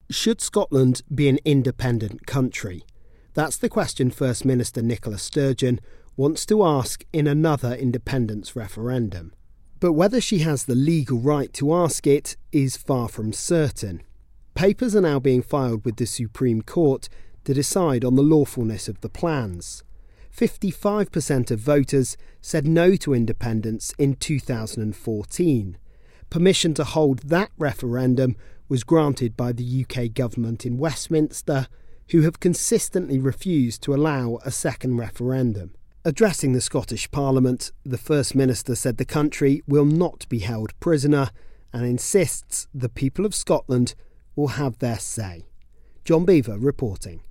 Should Scotland be an independent country? That's the question First Minister Nicola Sturgeon wants to ask in another independence referendum. But whether she has the legal right to ask it is far from certain. Papers are now being filed with the Supreme Court to decide on the lawfulness of the plans. 55% of voters said no to independence in 2014. Permission to hold that referendum was granted by the UK government in Westminster, who have consistently refused to allow a second referendum. Addressing the Scottish Parliament, the First Minister said the country will not be held prisoner and insists the people of Scotland will have their say. John Beaver reporting.